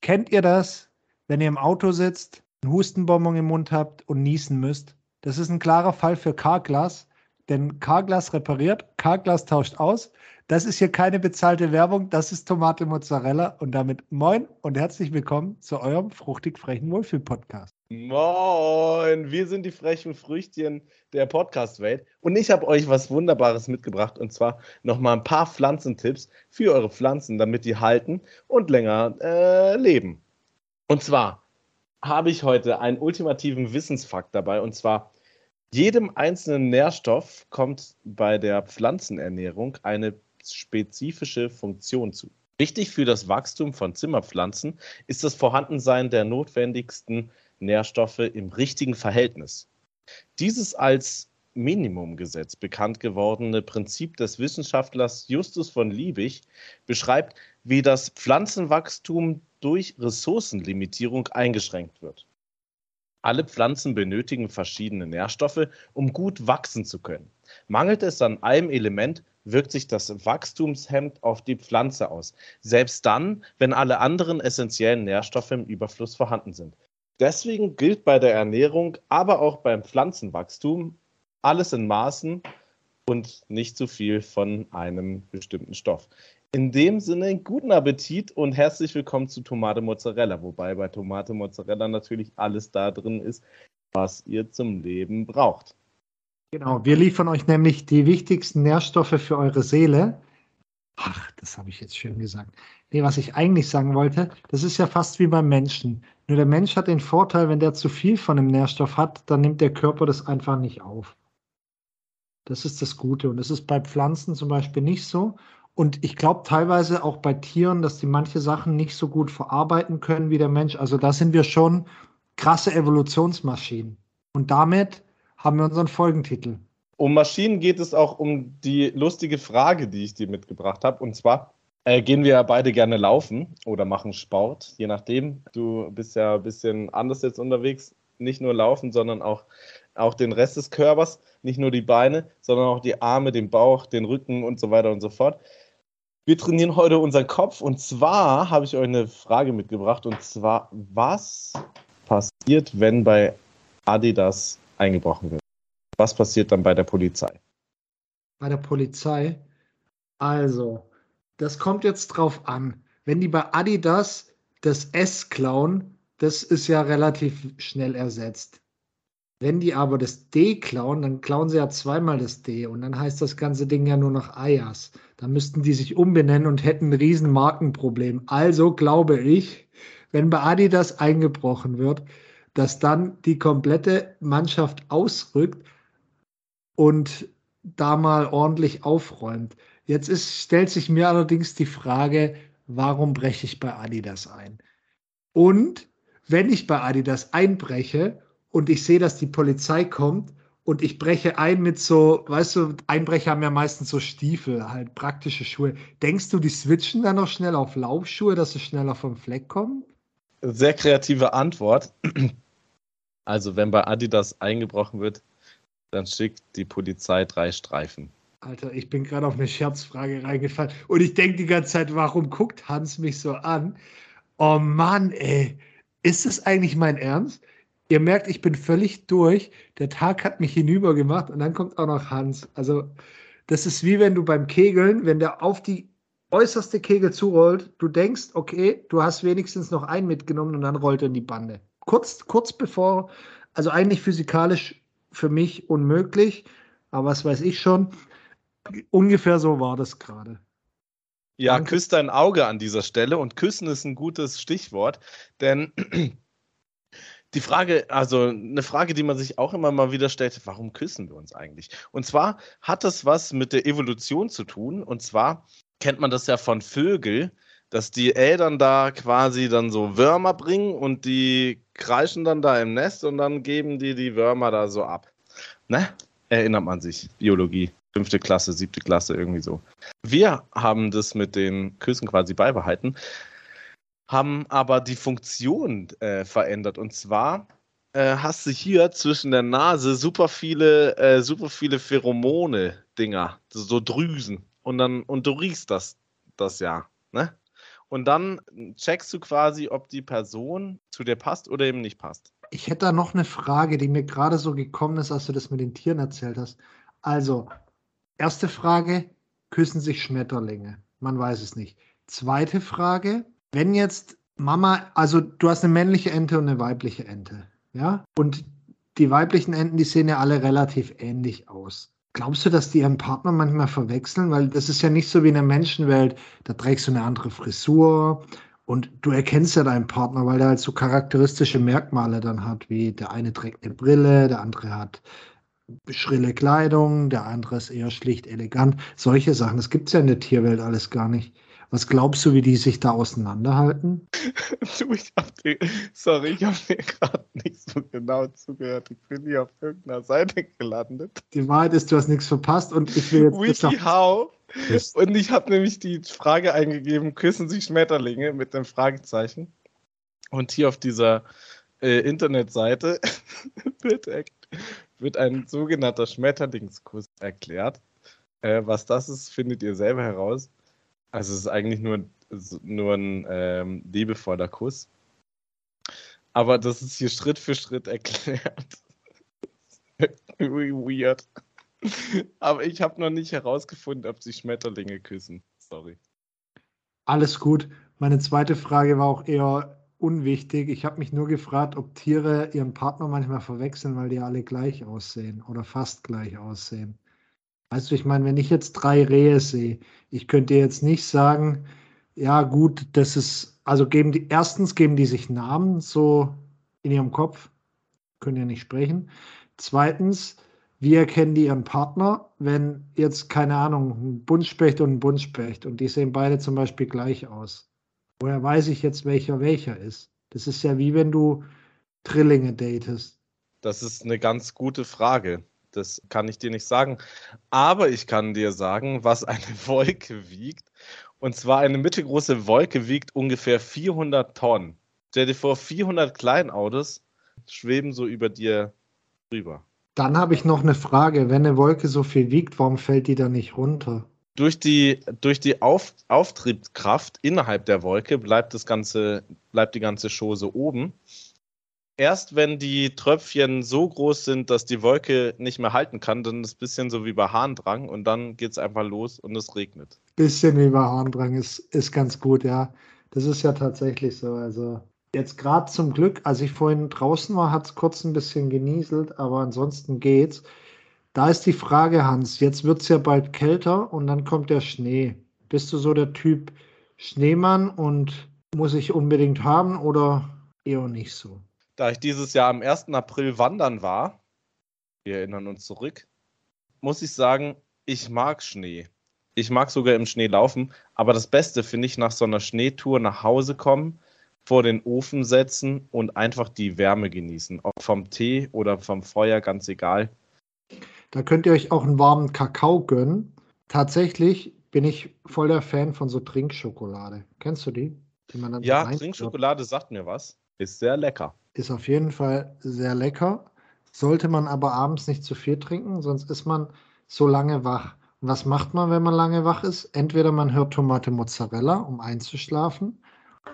Kennt ihr das, wenn ihr im Auto sitzt, einen Hustenbonbon im Mund habt und niesen müsst? Das ist ein klarer Fall für Carglass, denn Carglass repariert, Carglass tauscht aus. Das ist hier keine bezahlte Werbung, das ist Tomate Mozzarella und damit moin und herzlich willkommen zu eurem fruchtig frechen Wohlfühl-Podcast. Moin, wir sind die frechen Früchtchen der Podcast-Welt und ich habe euch was Wunderbares mitgebracht und zwar nochmal ein paar Pflanzentipps für eure Pflanzen, damit die halten und länger leben. Und zwar habe ich heute einen ultimativen Wissensfakt dabei und zwar jedem einzelnen Nährstoff kommt bei der Pflanzenernährung eine spezifische Funktion zu. Wichtig für das Wachstum von Zimmerpflanzen ist das Vorhandensein der notwendigsten Nährstoffe im richtigen Verhältnis. Dieses als Minimumgesetz bekannt gewordene Prinzip des Wissenschaftlers Justus von Liebig beschreibt, wie das Pflanzenwachstum durch Ressourcenlimitierung eingeschränkt wird. Alle Pflanzen benötigen verschiedene Nährstoffe, um gut wachsen zu können. Mangelt es an einem Element, wirkt sich das Wachstumshemd auf die Pflanze aus, selbst dann, wenn alle anderen essentiellen Nährstoffe im Überfluss vorhanden sind. Deswegen gilt bei der Ernährung, aber auch beim Pflanzenwachstum alles in Maßen und nicht zu viel von einem bestimmten Stoff. In dem Sinne, guten Appetit und herzlich willkommen zu Tomate Mozzarella, wobei bei Tomate Mozzarella natürlich alles da drin ist, was ihr zum Leben braucht. Genau, wir liefern euch nämlich die wichtigsten Nährstoffe für eure Seele. Ach, das habe ich jetzt schön gesagt. Nee, was ich eigentlich sagen wollte, das ist ja fast wie beim Menschen. Nur der Mensch hat den Vorteil, wenn der zu viel von einem Nährstoff hat, dann nimmt der Körper das einfach nicht auf. Das ist das Gute. Und das ist bei Pflanzen zum Beispiel nicht so. Und ich glaube teilweise auch bei Tieren, dass die manche Sachen nicht so gut verarbeiten können wie der Mensch. Also da sind wir schon krasse Evolutionsmaschinen. Und damit haben wir unseren Folgentitel. Um Maschinen geht es auch um die lustige Frage, die ich dir mitgebracht habe. Und zwar gehen wir beide gerne laufen oder machen Sport, je nachdem. Du bist ja ein bisschen anders jetzt unterwegs. Nicht nur laufen, sondern auch den Rest des Körpers. Nicht nur die Beine, sondern auch die Arme, den Bauch, den Rücken und so weiter und so fort. Wir trainieren heute unseren Kopf. Und zwar habe ich euch eine Frage mitgebracht. Und zwar, was passiert, wenn bei Adidas eingebrochen wird? Was passiert dann bei der Polizei? Bei der Polizei? Also, das kommt jetzt drauf an. Wenn die bei Adidas das S klauen, das ist ja relativ schnell ersetzt. Wenn die aber das D klauen, dann klauen sie ja zweimal das D und dann heißt das ganze Ding ja nur noch Ayas. Dann müssten die sich umbenennen und hätten ein riesen Markenproblem. Also glaube ich, wenn bei Adidas eingebrochen wird, dass dann die komplette Mannschaft ausrückt und da mal ordentlich aufräumt. Stellt sich mir allerdings die Frage, warum breche ich bei Adidas ein? Und wenn ich bei Adidas einbreche und ich sehe, dass die Polizei kommt und ich breche ein mit so, weißt du, Einbrecher haben ja meistens so Stiefel, halt praktische Schuhe. Denkst du, die switchen dann noch schnell auf Laufschuhe, dass sie schneller vom Fleck kommen? Sehr kreative Antwort. Also wenn bei Adidas eingebrochen wird, dann schickt die Polizei 3 Streifen. Alter, ich bin gerade auf eine Scherzfrage reingefallen und ich denke die ganze Zeit, warum guckt Hans mich so an? Oh Mann, ey, ist es eigentlich mein Ernst? Ihr merkt, ich bin völlig durch. Der Tag hat mich hinübergemacht und dann kommt auch noch Hans. Also, das ist wie wenn du beim Kegeln, wenn der auf die äußerste Kegel zurollt, du denkst, okay, du hast wenigstens noch einen mitgenommen und dann rollt er in die Bande. Kurz bevor, also eigentlich physikalisch für mich unmöglich, aber was weiß ich schon. Ungefähr so war das gerade. Ja, Danke. küsst dein Auge an dieser Stelle und küssen ist ein gutes Stichwort, denn die Frage, also eine Frage, die man sich auch immer mal wieder stellt, warum küssen wir uns eigentlich? Und zwar hat das was mit der Evolution zu tun und zwar kennt man das ja von Vögeln, dass die Eltern da quasi dann so Würmer bringen und die kreischen dann da im Nest und dann geben die Würmer da so ab. Ne? Erinnert man sich, Biologie. 5. Klasse, 7. Klasse, irgendwie so. Wir haben das mit den Küssen quasi beibehalten, haben aber die Funktion verändert. Und zwar hast du hier zwischen der Nase super viele Pheromone-Dinger, so Drüsen. Und du riechst das ja. Ne? Und dann checkst du quasi, ob die Person zu dir passt oder eben nicht passt. Ich hätte da noch eine Frage, die mir gerade so gekommen ist, als du das mit den Tieren erzählt hast. Also, erste Frage, küssen sich Schmetterlinge? Man weiß es nicht. Zweite Frage, wenn jetzt Mama, also du hast eine männliche Ente und eine weibliche Ente, ja? Und die weiblichen Enten, die sehen ja alle relativ ähnlich aus. Glaubst du, dass die ihren Partner manchmal verwechseln? Weil das ist ja nicht so wie in der Menschenwelt, da trägst du eine andere Frisur und du erkennst ja deinen Partner, weil der halt so charakteristische Merkmale dann hat, wie der eine trägt eine Brille, der andere hat schrille Kleidung, der andere ist eher schlicht elegant. Solche Sachen, das gibt es ja in der Tierwelt alles gar nicht. Was glaubst du, wie die sich da auseinanderhalten? Du, ich habe dir gerade nicht so genau zugehört. Ich bin hier auf irgendeiner Seite gelandet. Die Wahrheit ist, du hast nichts verpasst und ich will jetzt WikiHow. Und ich habe nämlich die Frage eingegeben, küssen sich Schmetterlinge mit dem Fragezeichen. Und hier auf dieser Internetseite wird ein sogenannter Schmetterlingskuss erklärt. Was das ist, findet ihr selber heraus. Also es ist eigentlich nur ein liebevoller Kuss. Aber das ist hier Schritt für Schritt erklärt. Weird. Aber ich habe noch nicht herausgefunden, ob sich Schmetterlinge küssen. Sorry. Alles gut. Meine zweite Frage war auch eher unwichtig. Ich habe mich nur gefragt, ob Tiere ihren Partner manchmal verwechseln, weil die alle gleich aussehen oder fast gleich aussehen. Weißt du, ich meine, wenn ich jetzt 3 Rehe sehe, ich könnte jetzt nicht sagen, ja gut, das ist, also erstens geben die sich Namen so in ihrem Kopf, können ja nicht sprechen. Zweitens, wie erkennen die ihren Partner, wenn jetzt, keine Ahnung, ein Buntspecht und ein Buntspecht und die sehen beide zum Beispiel gleich aus. Woher weiß ich jetzt, welcher ist? Das ist ja wie wenn du Drillinge datest. Das ist eine ganz gute Frage. Das kann ich dir nicht sagen. Aber ich kann dir sagen, was eine Wolke wiegt. Und zwar eine mittelgroße Wolke wiegt ungefähr 400 Tonnen. Stell dir vor, 400 Kleinautos schweben so über dir rüber. Dann habe ich noch eine Frage. Wenn eine Wolke so viel wiegt, warum fällt die dann nicht runter? Durch die Auftriebskraft innerhalb der Wolke bleibt die ganze Chose oben. Erst wenn die Tröpfchen so groß sind, dass die Wolke nicht mehr halten kann, dann ist es ein bisschen so wie bei Harndrang und dann geht es einfach los und es regnet. Bisschen wie bei Harndrang ist ganz gut, ja. Das ist ja tatsächlich so. Also jetzt gerade zum Glück, als ich vorhin draußen war, hat es kurz ein bisschen genieselt, aber ansonsten geht's. Da ist die Frage, Hans, jetzt wird es ja bald kälter und dann kommt der Schnee. Bist du so der Typ Schneemann und muss ich unbedingt haben oder eher nicht so? Da ich dieses Jahr am 1. April wandern war, wir erinnern uns zurück, muss ich sagen, ich mag Schnee. Ich mag sogar im Schnee laufen, aber das Beste finde ich nach so einer Schneetour nach Hause kommen, vor den Ofen setzen und einfach die Wärme genießen. Ob vom Tee oder vom Feuer, ganz egal. Da könnt ihr euch auch einen warmen Kakao gönnen. Tatsächlich bin ich voll der Fan von so Trinkschokolade. Kennst du die? Die man dann so Ja, reinstopft. Trinkschokolade sagt mir was. Ist sehr lecker. Ist auf jeden Fall sehr lecker. Sollte man aber abends nicht zu viel trinken, sonst ist man so lange wach. Und was macht man, wenn man lange wach ist? Entweder man hört Tomate Mozzarella, um einzuschlafen,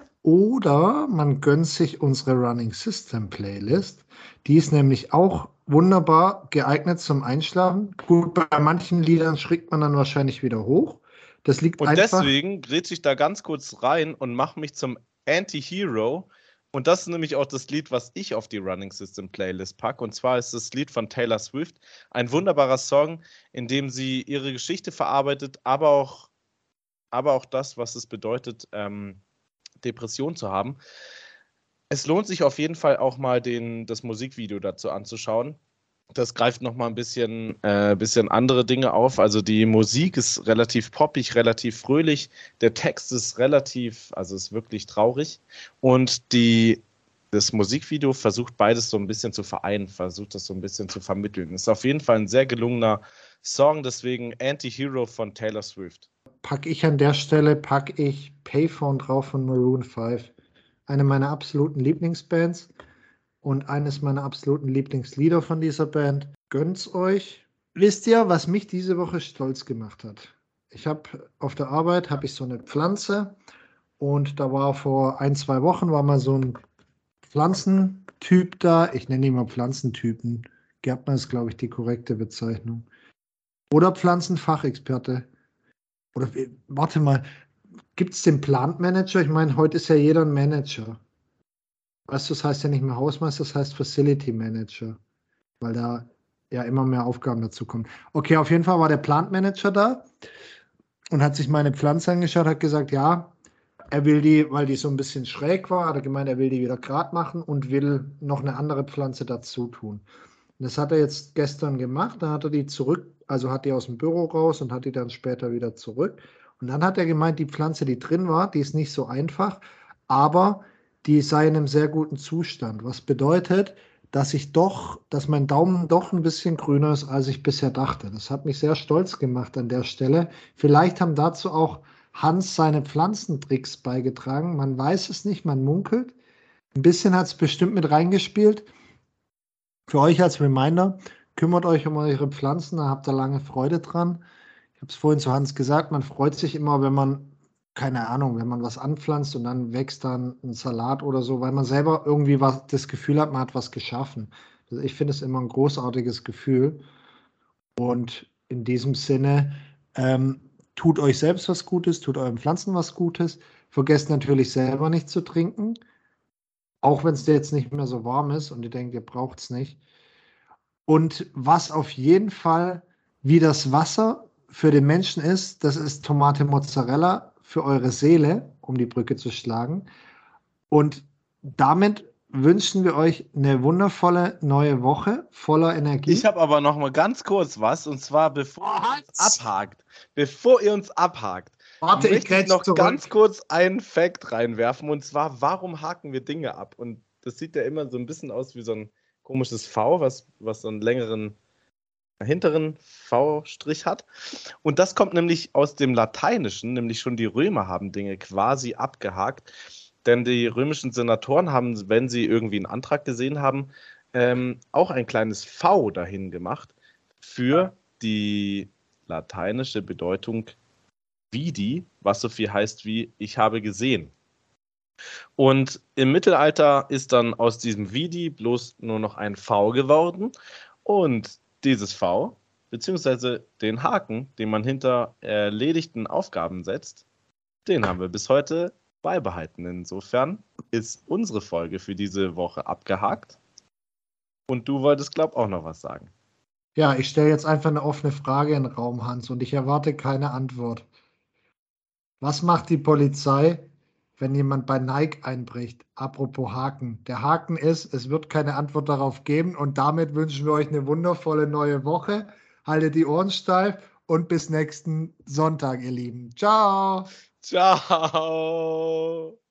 oder man gönnt sich unsere Running System Playlist. Die ist nämlich auch wunderbar geeignet zum Einschlafen. Gut, bei manchen Liedern schreckt man dann wahrscheinlich wieder hoch. Das liegt Und einfach. deswegen grätsche ich da ganz kurz rein und mache mich zum Anti-Hero. Und das ist nämlich auch das Lied, was ich auf die Running System Playlist packe. Und zwar ist das Lied von Taylor Swift. Ein wunderbarer Song, in dem sie ihre Geschichte verarbeitet, aber auch das, was es bedeutet, Depression zu haben. Es lohnt sich auf jeden Fall auch mal das Musikvideo dazu anzuschauen. Das greift nochmal ein bisschen andere Dinge auf. Also die Musik ist relativ poppig, relativ fröhlich. Der Text ist ist wirklich traurig. Und das Musikvideo versucht beides so ein bisschen zu vereinen, versucht das so ein bisschen zu vermitteln. Ist auf jeden Fall ein sehr gelungener Song, deswegen Anti-Hero von Taylor Swift. Packe ich Payphone drauf von Maroon 5. Eine meiner absoluten Lieblingsbands und eines meiner absoluten Lieblingslieder von dieser Band. Gönnt's euch. Wisst ihr, was mich diese Woche stolz gemacht hat? Auf der Arbeit habe ich so eine Pflanze Und da war vor 1, 2 Wochen war mal so ein Pflanzentyp da. Ich nenne ihn mal Pflanzentypen. Gärtner ist, glaube ich, die korrekte Bezeichnung. Oder Pflanzenfachexperte. Oder warte mal, gibt es den Plant Manager? Ich meine, heute ist ja jeder ein Manager. Weißt du, das heißt ja nicht mehr Hausmeister, das heißt Facility Manager, weil da ja immer mehr Aufgaben dazu kommen. Okay, auf jeden Fall war der Plant Manager da und hat sich meine Pflanze angeschaut, hat gesagt, ja, er will die, weil die so ein bisschen schräg war, hat er gemeint, er will die wieder gerade machen und will noch eine andere Pflanze dazu tun. Und das hat er jetzt gestern gemacht, dann hat er die zurück, also hat die aus dem Büro raus und hat die dann später wieder zurück. Und dann hat er gemeint, die Pflanze, die drin war, die ist nicht so einfach, aber die sei in einem sehr guten Zustand. Was bedeutet, dass mein Daumen doch ein bisschen grüner ist, als ich bisher dachte. Das hat mich sehr stolz gemacht an der Stelle. Vielleicht haben dazu auch Hans seine Pflanzentricks beigetragen. Man weiß es nicht, man munkelt. Ein bisschen hat es bestimmt mit reingespielt. Für euch als Reminder, kümmert euch um eure Pflanzen, da habt ihr lange Freude dran. Ich habe es vorhin zu Hans gesagt, man freut sich immer, wenn man, keine Ahnung, wenn man was anpflanzt und dann wächst dann ein Salat oder so, weil man selber irgendwie das Gefühl hat, man hat was geschaffen. Also ich finde es immer ein großartiges Gefühl. Und in diesem Sinne, tut euch selbst was Gutes, tut euren Pflanzen was Gutes. Vergesst natürlich selber nicht zu trinken, auch wenn es dir jetzt nicht mehr so warm ist und ihr denkt, ihr braucht es nicht. Und was auf jeden Fall wie das Wasser für den Menschen ist, das ist Tomate Mozzarella für eure Seele, um die Brücke zu schlagen. Und damit wünschen wir euch eine wundervolle neue Woche voller Ich Energie. habe aber noch mal ganz kurz was, und zwar bevor ihr uns abhakt, Warte, ich möchte ich grätsch noch ganz zurück. kurz einen Fact reinwerfen, und zwar, warum haken wir Dinge ab? Und das sieht ja immer so ein bisschen aus wie so ein komisches V, was so einen längeren hinteren V-Strich hat. Und das kommt nämlich aus dem Lateinischen, nämlich schon die Römer haben Dinge quasi abgehakt, denn die römischen Senatoren haben, wenn sie irgendwie einen Antrag gesehen haben, auch ein kleines V dahin gemacht für die lateinische Bedeutung vidi, was so viel heißt wie ich habe gesehen. Und im Mittelalter ist dann aus diesem vidi bloß nur noch ein V geworden und dieses V, beziehungsweise den Haken, den man hinter erledigten Aufgaben setzt, den haben wir bis heute beibehalten. Insofern ist unsere Folge für diese Woche abgehakt. Und du wolltest, glaub auch noch was sagen. Ja, ich stelle jetzt einfach eine offene Frage in den Raum, Hans, und ich erwarte keine Antwort. Was macht die Polizei, wenn jemand bei Nike einbricht? Apropos Haken. Der Haken ist, es wird keine Antwort darauf geben und damit wünschen wir euch eine wundervolle neue Woche. Haltet die Ohren steif und bis nächsten Sonntag, ihr Lieben. Ciao! Ciao!